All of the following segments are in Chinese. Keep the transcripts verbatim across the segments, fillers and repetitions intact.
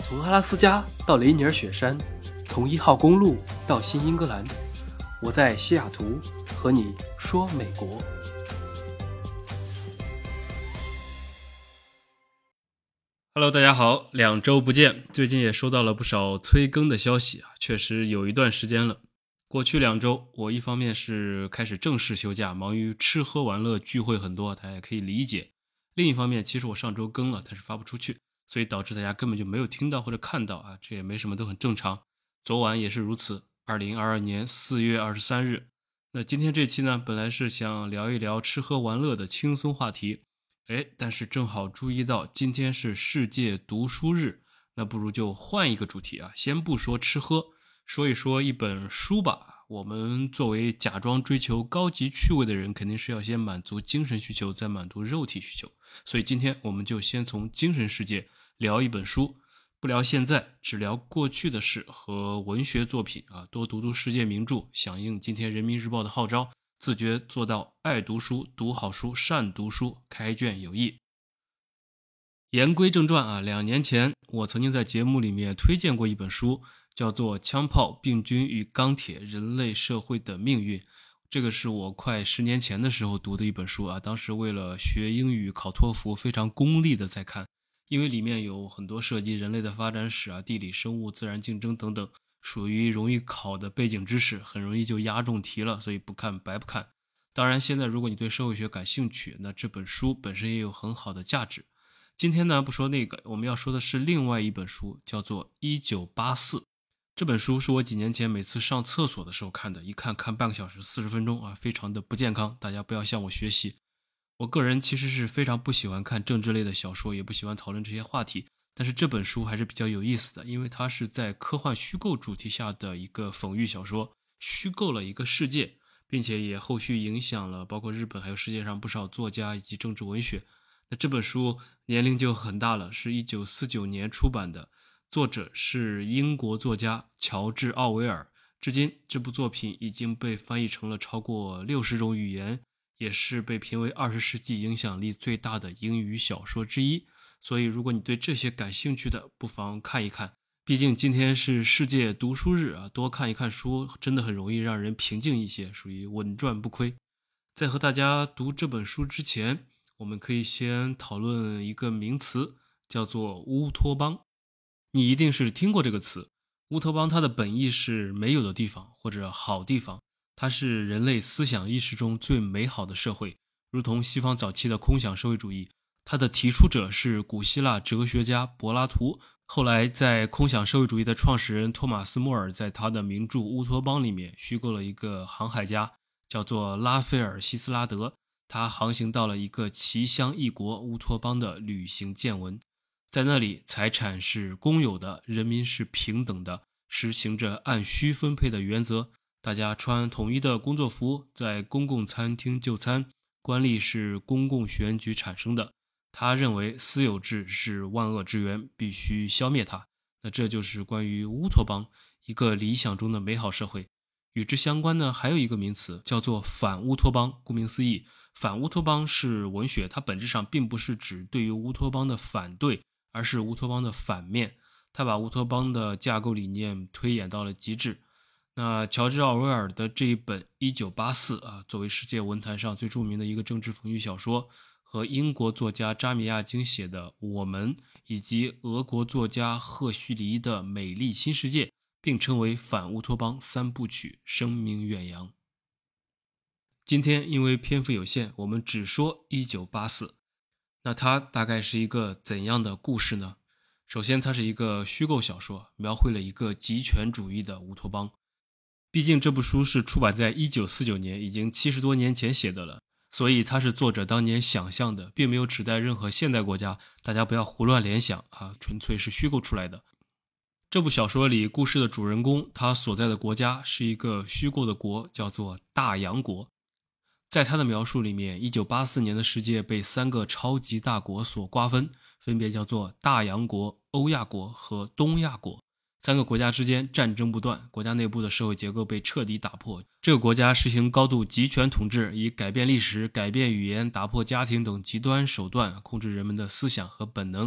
从阿拉斯加到雷尼尔雪山，从一号公路到新英格兰，我在西雅图和你说美国。Hello， 大家好，两周不见，最近也收到了不少催更的消息啊，确实有一段时间了。过去两周，我一方面是开始正式休假，忙于吃喝玩乐，聚会很多，大家也可以理解。另一方面，其实我上周更了，但是发不出去，所以导致大家根本就没有听到或者看到啊，这也没什么，都很正常。昨晚也是如此。二零二二年四月二十三日，那今天这期呢，本来是想聊一聊吃喝玩乐的轻松话题，哎，但是正好注意到今天是世界读书日，那不如就换一个主题啊，先不说吃喝，说一说一本书吧。我们作为假装追求高级趣味的人，肯定是要先满足精神需求，再满足肉体需求。所以今天我们就先从精神世界聊一本书，不聊现在，只聊过去的事和文学作品啊，多读读世界名著，响应今天人民日报的号召，自觉做到爱读书、读好书、善读书，开卷有益。言归正传啊，两年前我曾经在节目里面推荐过一本书，叫做《枪炮、病菌与钢铁：人类社会的命运》。这个是我快十年前的时候读的一本书啊，当时为了学英语考托福，非常功利的在看，因为里面有很多涉及人类的发展史啊、地理、生物、自然竞争等等，属于容易考的背景知识，很容易就押中题了，所以不看白不看。当然现在如果你对社会学感兴趣，那这本书本身也有很好的价值。今天呢，不说那个，我们要说的是另外一本书，叫做《一九八四》。这本书是我几年前每次上厕所的时候看的，一看看半个小时四十分钟啊，非常的不健康，大家不要向我学习。我个人其实是非常不喜欢看政治类的小说，也不喜欢讨论这些话题，但是这本书还是比较有意思的，因为它是在科幻虚构主题下的一个讽喻小说，虚构了一个世界，并且也后续影响了包括日本还有世界上不少作家以及政治文学。那这本书年龄就很大了，是一九四九年出版的，作者是英国作家乔治·奥威尔。至今这部作品已经被翻译成了超过六十种语言，也是被评为二十世纪影响力最大的英语小说之一。所以如果你对这些感兴趣的，不妨看一看。毕竟今天是世界读书日啊，多看一看书真的很容易让人平静一些，属于稳赚不亏。在和大家读这本书之前，我们可以先讨论一个名词，叫做乌托邦。你一定是听过这个词，乌托邦它的本意是没有的地方或者好地方，它是人类思想意识中最美好的社会，如同西方早期的空想社会主义。它的提出者是古希腊哲学家柏拉图，后来在空想社会主义的创始人托马斯·莫尔在他的名著《乌托邦》里面虚构了一个航海家，叫做拉斐尔·希斯拉德，他航行到了一个奇乡异国乌托邦的旅行见闻。在那里，财产是公有的，人民是平等的，实行着按需分配的原则，大家穿统一的工作服，在公共餐厅就餐，官吏是公共选举产生的。他认为私有制是万恶之源，必须消灭它。那这就是关于乌托邦，一个理想中的美好社会。与之相关呢，还有一个名词叫做反乌托邦。顾名思义，反乌托邦是文学，它本质上并不是指对于乌托邦的反对，而是乌托邦的反面。它把乌托邦的架构理念推演到了极致。那乔治·奥威尔的这一本一九八四啊，作为世界文坛上最著名的一个政治讽喻小说，和英国作家扎米亚京写的《我们》，以及俄国作家赫胥黎的《美丽新世界》，并称为反乌托邦三部曲，声名远扬。今天因为篇幅有限，我们只说一九八四。那它大概是一个怎样的故事呢？首先，它是一个虚构小说，描绘了一个极权主义的乌托邦。毕竟这部书是出版在一九四九年，已经七十多年前写的了，所以它是作者当年想象的，并没有指代任何现代国家，大家不要胡乱联想啊，纯粹是虚构出来的。这部小说里，故事的主人公他所在的国家是一个虚构的国，叫做大洋国。在他的描述里面，一九八四年的世界被三个超级大国所瓜分，分别叫做大洋国、欧亚国和东亚国。三个国家之间战争不断，国家内部的社会结构被彻底打破。这个国家实行高度集权统治，以改变历史、改变语言、打破家庭等极端手段控制人们的思想和本能，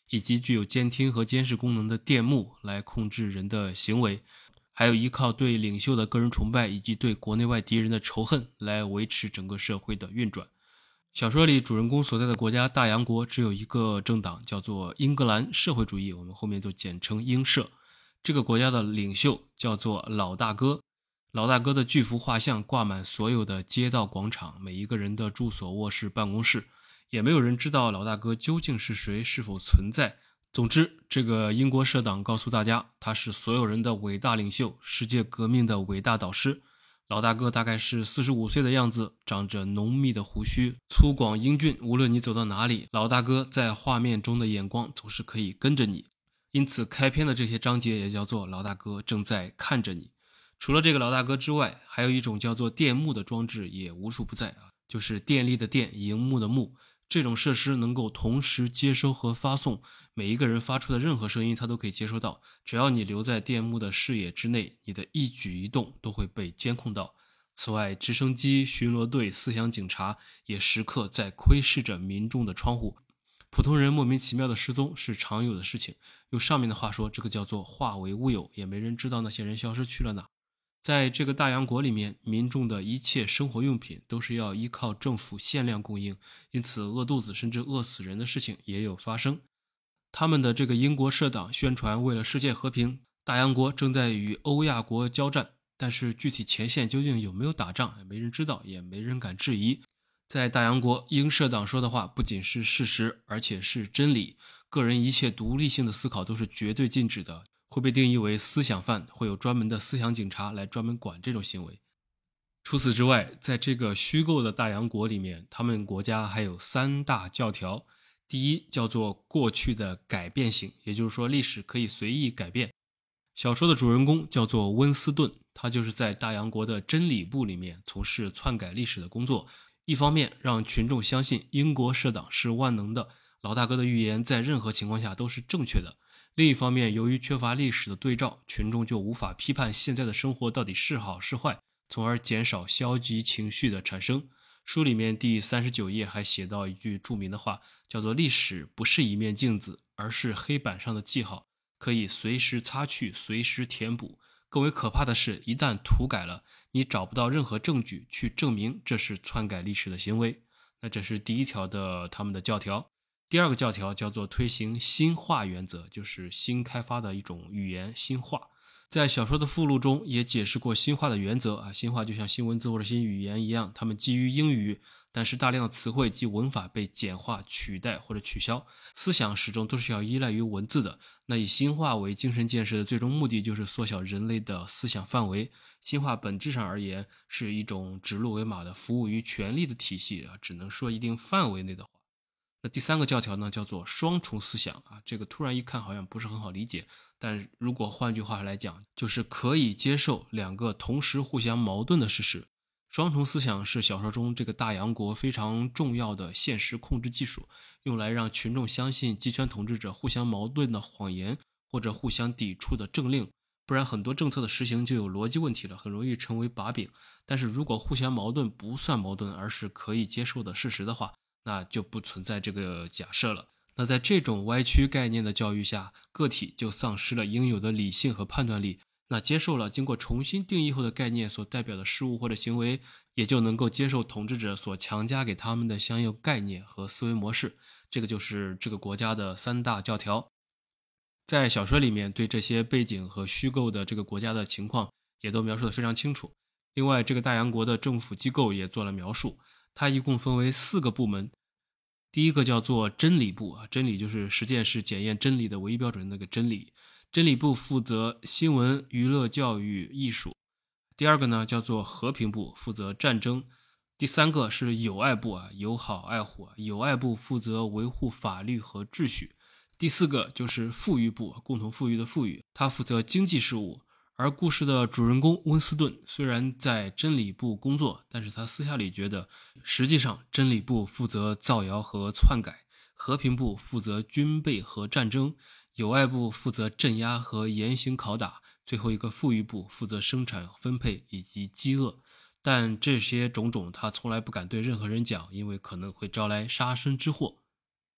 以及具有监听和监视功能的电幕来控制人的行为，还有依靠对领袖的个人崇拜以及对国内外敌人的仇恨来维持整个社会的运转。小说里主人公所在的国家大洋国只有一个政党，叫做英格兰社会主义，我们后面就简称英社。这个国家的领袖叫做老大哥，老大哥的巨幅画像挂满所有的街道广场，每一个人的住所、卧室、办公室，也没有人知道老大哥究竟是谁，是否存在。总之，这个英国社党告诉大家，他是所有人的伟大领袖，世界革命的伟大导师。老大哥大概是四十五岁的样子，长着浓密的胡须，粗犷英俊，无论你走到哪里，老大哥在画面中的眼光总是可以跟着你。因此开篇的这些章节也叫做老大哥正在看着你。除了这个老大哥之外，还有一种叫做电幕的装置也无处不在啊，就是电力的电，荧幕的幕。这种设施能够同时接收和发送，每一个人发出的任何声音它都可以接收到，只要你留在电幕的视野之内，你的一举一动都会被监控到。此外，直升机、巡逻队、思想警察也时刻在窥视着民众的窗户。普通人莫名其妙的失踪是常有的事情，用上面的话说，这个叫做化为乌有，也没人知道那些人消失去了哪。在这个大洋国里面，民众的一切生活用品都是要依靠政府限量供应，因此饿肚子甚至饿死人的事情也有发生。他们的这个英国社党宣传，为了世界和平，大洋国正在与欧亚国交战，但是具体前线究竟有没有打仗，没人知道，也没人敢质疑。在大洋国，英社党说的话不仅是事实，而且是真理，个人一切独立性的思考都是绝对禁止的，会被定义为思想犯，会有专门的思想警察来专门管这种行为。除此之外，在这个虚构的大洋国里面，他们国家还有三大教条。第一叫做过去的改变性，也就是说历史可以随意改变。小说的主人公叫做温斯顿，他就是在大洋国的真理部里面从事篡改历史的工作，一方面让群众相信英国社党是万能的，老大哥的预言在任何情况下都是正确的，另一方面由于缺乏历史的对照，群众就无法批判现在的生活到底是好是坏，从而减少消极情绪的产生。书里面第三十九页还写到一句著名的话，叫做历史不是一面镜子，而是黑板上的记号，可以随时擦去，随时填补。更为可怕的是，一旦涂改了，你找不到任何证据去证明这是篡改历史的行为。那这是第一条的他们的教条。第二个教条叫做推行新化原则，就是新开发的一种语言新化。在小说的附录中也解释过新化的原则啊，新化就像新文字或者新语言一样，它们基于英语，但是大量的词汇及文法被简化、取代或者取消，思想始终都是要依赖于文字的。那以新化为精神建设的最终目的就是缩小人类的思想范围。新化本质上而言是一种指鹿为马的服务于权力的体系啊，只能说一定范围内的话。那第三个教条呢，叫做双重思想啊，这个突然一看好像不是很好理解，但如果换句话来讲，就是可以接受两个同时互相矛盾的事实。双重思想是小说中这个大洋国非常重要的现实控制技术，用来让群众相信集权统治者互相矛盾的谎言或者互相抵触的政令，不然很多政策的实行就有逻辑问题了，很容易成为把柄。但是如果互相矛盾不算矛盾，而是可以接受的事实的话，那就不存在这个假设了。那在这种歪曲概念的教育下，个体就丧失了应有的理性和判断力，那接受了经过重新定义后的概念所代表的事物或者行为，也就能够接受统治者所强加给他们的相应概念和思维模式。这个就是这个国家的三大教条。在小说里面对这些背景和虚构的这个国家的情况也都描述得非常清楚。另外，这个大洋国的政府机构也做了描述，它一共分为四个部门。第一个叫做真理部啊，真理就是实践是检验真理的唯一标准的那个真理。真理部负责新闻、娱乐、教育、艺术。第二个呢叫做和平部，负责战争。第三个是友爱部啊，友好爱护啊，友爱部负责维护法律和秩序。第四个就是富裕部，共同富裕的富裕，它负责经济事务。而故事的主人公温斯顿虽然在真理部工作，但是他私下里觉得实际上真理部负责造谣和篡改，和平部负责军备和战争，友爱部负责镇压和严刑拷打，最后一个富裕部负责生产分配以及饥饿。但这些种种他从来不敢对任何人讲，因为可能会招来杀身之祸。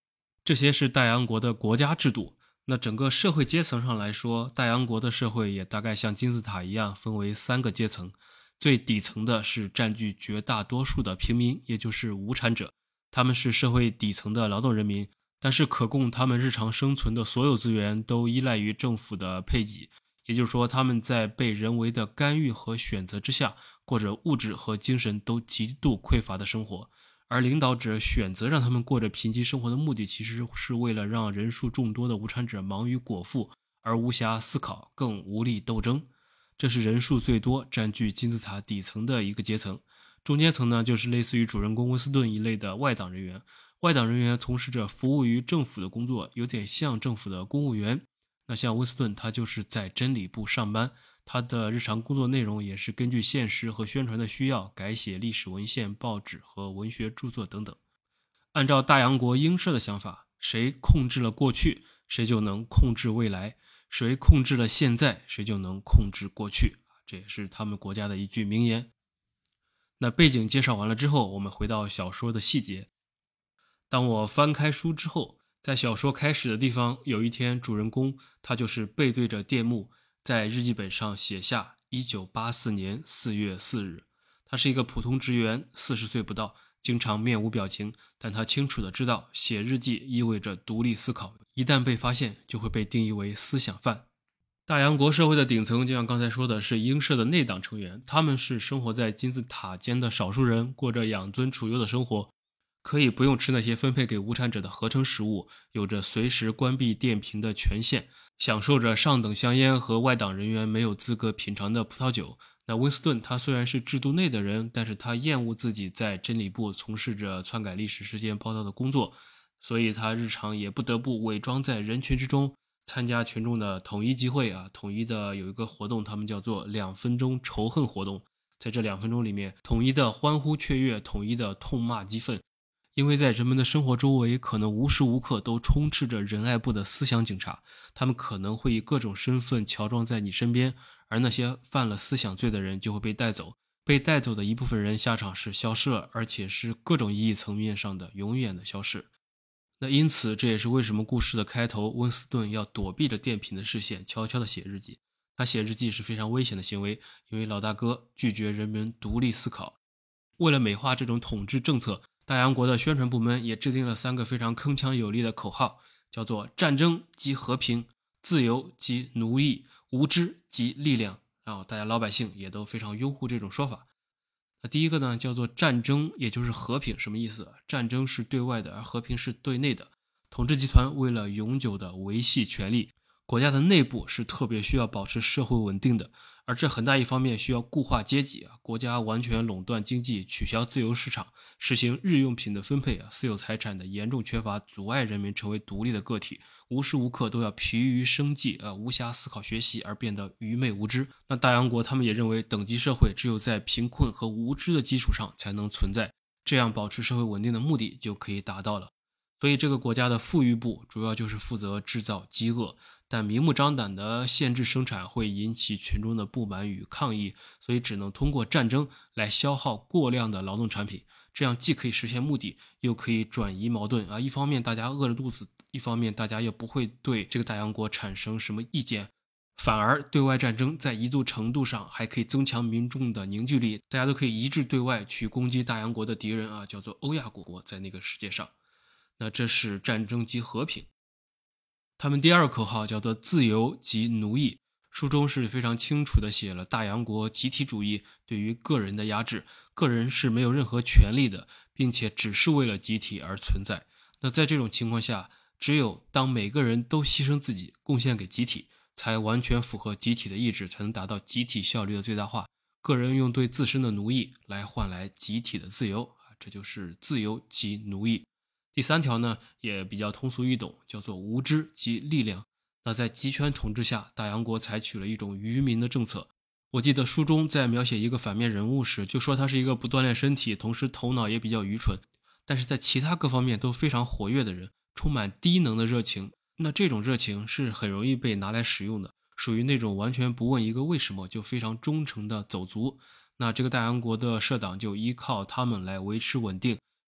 这些是大洋国的国家制度。那整个社会阶层上来说，大洋国的社会也大概像金字塔一样分为三个阶层。最底层的是占据绝大多数的平民，也就是无产者，他们是社会底层的劳动人民，但是可供他们日常生存的所有资源都依赖于政府的配给，也就是说他们在被人为的干预和选择之下，过着物质和精神都极度匮乏的生活。而领导者选择让他们过着贫瘠生活的目的，其实是为了让人数众多的无产者忙于果腹，而无暇思考，更无力斗争。这是人数最多、占据金字塔底层的一个阶层。中间层呢，就是类似于主人公温斯顿一类的外党人员。外党人员从事着服务于政府的工作，有点像政府的公务员。那像温斯顿，他就是在真理部上班，他的日常工作内容也是根据现实和宣传的需要，改写历史文献、报纸和文学著作等等。按照大洋国鹰社的想法，谁控制了过去，谁就能控制未来。谁控制了现在，谁就能控制过去，这也是他们国家的一句名言。那背景介绍完了之后，我们回到小说的细节。当我翻开书之后，在小说开始的地方，有一天主人公他就是背对着电幕，在日记本上写下一九八四年四月四日。他是一个普通职员，四十岁不到，经常面无表情，但他清楚地知道写日记意味着独立思考，一旦被发现就会被定义为思想犯。大洋国社会的顶层，就像刚才说的，是鹰社的内党成员，他们是生活在金字塔尖的少数人，过着养尊处优的生活，可以不用吃那些分配给无产者的合成食物，有着随时关闭电瓶的权限，享受着上等香烟和外党人员没有资格品尝的葡萄酒。那温斯顿他虽然是制度内的人，但是他厌恶自己在真理部从事着篡改历史事件报道的工作，所以他日常也不得不伪装在人群之中，参加群众的统一集会啊，统一的有一个活动，他们叫做两分钟仇恨活动。在这两分钟里面，统一的欢呼雀跃，统一的痛骂激愤，因为在人们的生活周围，可能无时无刻都充斥着仁爱部的思想警察，他们可能会以各种身份乔装在你身边，而那些犯了思想罪的人就会被带走，被带走的一部分人下场是消失了，而且是各种意义层面上的永远的消失。那因此，这也是为什么故事的开头，温斯顿要躲避着电瓶的视线，悄悄地写日记。他写日记是非常危险的行为，因为老大哥拒绝人们独立思考。为了美化这种统治政策，大洋国的宣传部门也制定了三个非常铿锵有力的口号，叫做战争即和平，自由即奴役，无知即力量。然后大家老百姓也都非常拥护这种说法。那第一个呢，叫做战争，也就是和平。什么意思？战争是对外的，而和平是对内的。统治集团为了永久的维系权力，国家的内部是特别需要保持社会稳定的，而这很大一方面需要固化阶级啊，国家完全垄断经济，取消自由市场，实行日用品的分配啊，私有财产的严重缺乏，阻碍人民成为独立的个体，无时无刻都要疲于生计啊，无暇思考学习而变得愚昧无知。那大洋国他们也认为，等级社会只有在贫困和无知的基础上才能存在，这样保持社会稳定的目的就可以达到了。所以这个国家的富裕部主要就是负责制造饥饿，但明目张胆的限制生产会引起群众的不满与抗议，所以只能通过战争来消耗过量的劳动产品，这样既可以实现目的，又可以转移矛盾啊。一方面大家饿着肚子，一方面大家又不会对这个大洋国产生什么意见，反而对外战争在一定程度上还可以增强民众的凝聚力，大家都可以一致对外去攻击大洋国的敌人啊，叫做欧亚国国，在那个世界上。那这是战争即和平。他们第二个口号叫做自由即奴役，书中是非常清楚地写了大洋国集体主义对于个人的压制，个人是没有任何权利的，并且只是为了集体而存在。那在这种情况下，只有当每个人都牺牲自己贡献给集体，才完全符合集体的意志，才能达到集体效率的最大化。个人用对自身的奴役来换来集体的自由，这就是自由即奴役。第三条呢，也比较通俗易懂，叫做无知即力量。那在集权统治下，大洋国采取了一种愚民的政策。我记得书中在描写一个反面人物时，就说他是一个不锻炼身体，同时头脑也比较愚蠢，但是在其他各方面都非常活跃的人，充满低能的热情。那这种热情是很容易被拿来使用的，属于那种完全不问一个为什么就非常忠诚的走卒。那这个大洋国的社党就依靠他们来维持稳定，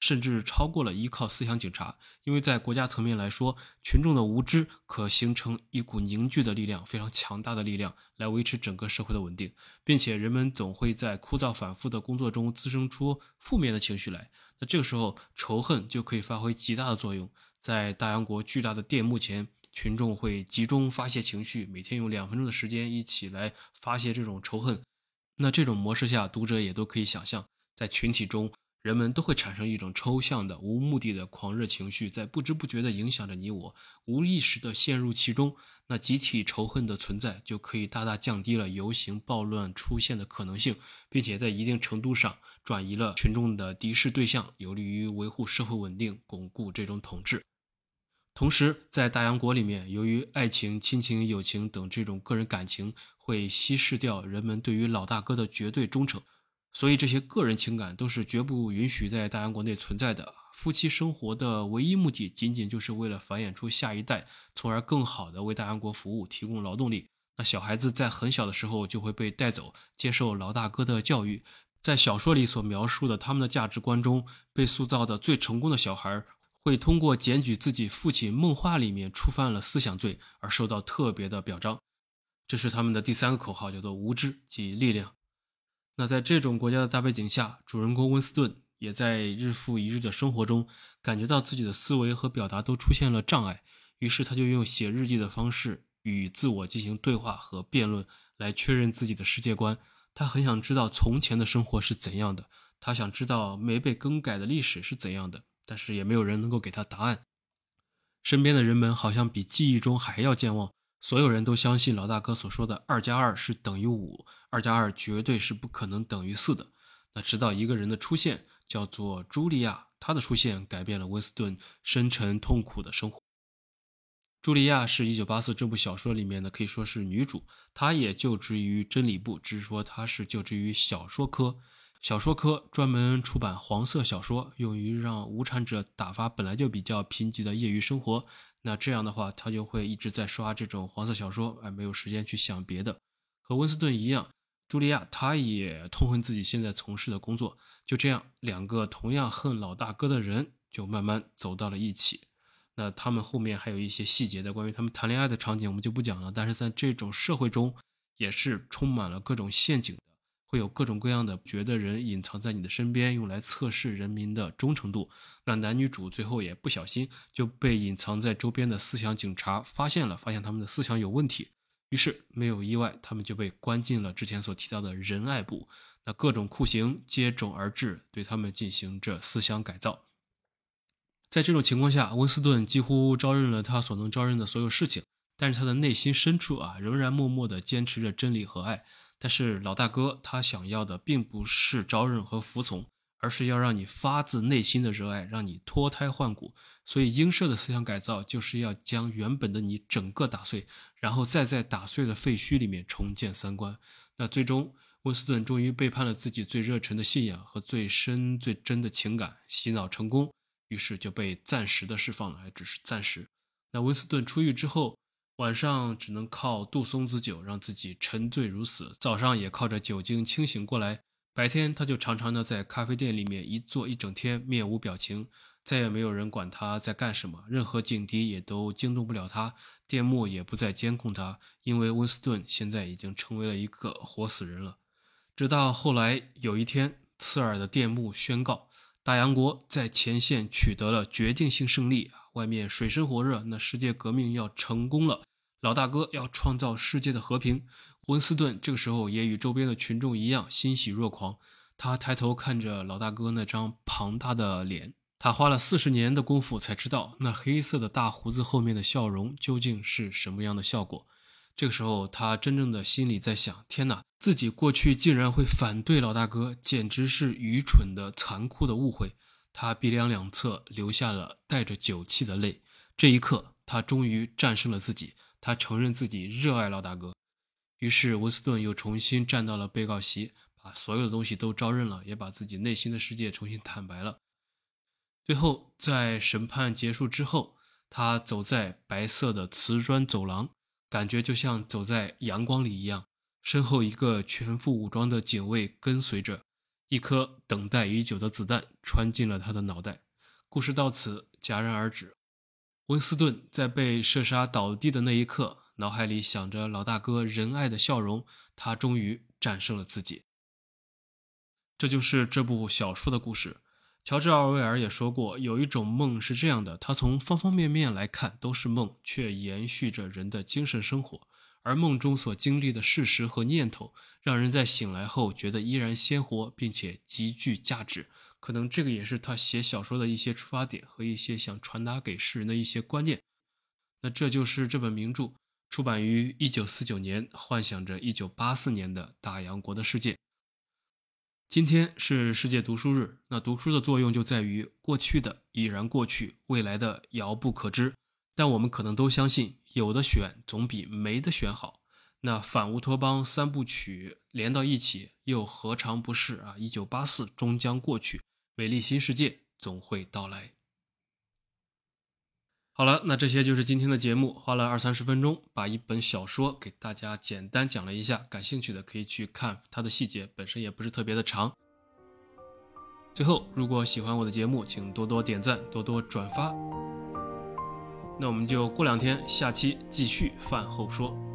甚至超过了依靠思想警察。因为在国家层面来说，群众的无知可形成一股凝聚的力量，非常强大的力量，来维持整个社会的稳定，并且人们总会在枯燥反复的工作中滋生出负面的情绪来。那这个时候仇恨就可以发挥极大的作用。在大洋国巨大的电幕前，群众会集中发泄情绪，每天用两分钟的时间一起来发泄这种仇恨。那这种模式下，读者也都可以想象，在群体中人们都会产生一种抽象的无目的的狂热情绪，在不知不觉地影响着你我，无意识地陷入其中。那集体仇恨的存在就可以大大降低了游行暴乱出现的可能性，并且在一定程度上转移了群众的敌视对象，有利于维护社会稳定，巩固这种统治。同时在大洋国里面，由于爱情、亲情、友情等这种个人感情会稀释掉人们对于老大哥的绝对忠诚，所以这些个人情感都是绝不允许在大洋国内存在的。夫妻生活的唯一目的仅仅就是为了繁衍出下一代，从而更好的为大洋国服务，提供劳动力。那小孩子在很小的时候就会被带走，接受老大哥的教育。在小说里所描述的他们的价值观中，被塑造的最成功的小孩会通过检举自己父亲梦话里面触犯了思想罪而受到特别的表彰。这是他们的第三个口号，叫做无知即力量。那在这种国家的大背景下，主人公温斯顿也在日复一日的生活中感觉到自己的思维和表达都出现了障碍，于是他就用写日记的方式与自我进行对话和辩论，来确认自己的世界观。他很想知道从前的生活是怎样的，他想知道没被更改的历史是怎样的，但是也没有人能够给他答案。身边的人们好像比记忆中还要健忘，所有人都相信老大哥所说的二加二是等于五，二加二绝对是不可能等于四的。那直到一个人的出现，叫做茱莉亚，她的出现改变了温斯顿深沉痛苦的生活。茱莉亚是一九八四这部小说里面的可以说是女主，她也就职于真理部，只是说她是就职于小说科。小说科专门出版黄色小说，用于让无产者打发本来就比较贫瘠的业余生活。那这样的话，他就会一直在刷这种黄色小说，而没有时间去想别的。和温斯顿一样，茱莉亚她也痛恨自己现在从事的工作。就这样，两个同样恨老大哥的人就慢慢走到了一起。那他们后面还有一些细节的关于他们谈恋爱的场景我们就不讲了，但是在这种社会中也是充满了各种陷阱的，会有各种各样的绝的人隐藏在你的身边，用来测试人民的忠诚度。那男女主最后也不小心就被隐藏在周边的思想警察发现了，发现他们的思想有问题，于是没有意外，他们就被关进了之前所提到的仁爱部。那各种酷刑接踵而至，对他们进行着思想改造。在这种情况下，温斯顿几乎招认了他所能招认的所有事情，但是他的内心深处啊，仍然默默地坚持着真理和爱。但是老大哥他想要的并不是招认和服从，而是要让你发自内心的热爱，让你脱胎换骨。所以英社的思想改造就是要将原本的你整个打碎，然后再在打碎的废墟里面重建三观。那最终温斯顿终于背叛了自己最热忱的信仰和最深最真的情感，洗脑成功，于是就被暂时的释放了，还只是暂时。那温斯顿出狱之后，晚上只能靠杜松子酒让自己沉醉如死，早上也靠着酒精清醒过来。白天他就常常的在咖啡店里面一坐一整天，面无表情，再也没有人管他在干什么，任何警笛也都惊动不了他，电幕也不再监控他，因为温斯顿现在已经成为了一个活死人了。直到后来有一天，刺耳的电幕宣告大洋国在前线取得了决定性胜利，外面水深火热，那世界革命要成功了，老大哥要创造世界的和平。温斯顿这个时候也与周边的群众一样欣喜若狂，他抬头看着老大哥那张庞大的脸，他花了四十年的功夫才知道那黑色的大胡子后面的笑容究竟是什么样的效果。这个时候他真正的心里在想，天哪，自己过去竟然会反对老大哥，简直是愚蠢的残酷的误会。他鼻梁两侧流下了带着酒气的泪，这一刻他终于战胜了自己，他承认自己热爱老大哥。于是温斯顿又重新站到了被告席，把所有的东西都招认了，也把自己内心的世界重新坦白了。最后在审判结束之后，他走在白色的瓷砖走廊，感觉就像走在阳光里一样，身后一个全副武装的警卫跟随着， 一颗等待已久的子弹穿进了他的脑袋。故事到此戛然而止。温斯顿在被射杀倒地的那一刻，脑海里想着老大哥仁爱的笑容，他终于战胜了自己。这就是这部小说的故事。乔治·奥威尔也说过，有一种梦是这样的，它从方方面面来看都是梦，却延续着人的精神生活，而梦中所经历的事实和念头，让人在醒来后觉得依然鲜活，并且极具价值。可能这个也是他写小说的一些出发点和一些想传达给世人的一些观念。那这就是这本名著出版于一九四九年，幻想着一九八四年的大洋国的世界。今天是世界读书日，那读书的作用就在于过去的已然过去，未来的遥不可知，但我们可能都相信有的选总比没的选好。那反乌托邦三部曲连到一起又何尝不是啊？一九八四终将过去，美丽新世界总会到来。好了，那这些就是今天的节目，花了二三十分钟把一本小说给大家简单讲了一下，感兴趣的可以去看它的细节，本身也不是特别的长。最后，如果喜欢我的节目，请多多点赞，多多转发。那我们就过两天下期继续饭后说。